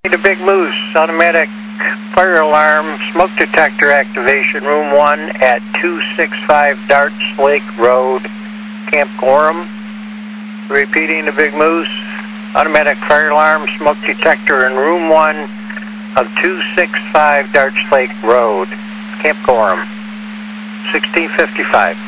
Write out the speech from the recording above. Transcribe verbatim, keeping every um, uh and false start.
The Big Moose, automatic fire alarm, smoke detector activation, room one at two sixty-five Darts Lake Road, Camp Gorham. Repeating, the Big Moose, automatic fire alarm, smoke detector in room one of two sixty-five Darts Lake Road, Camp Gorham, sixteen fifty-five.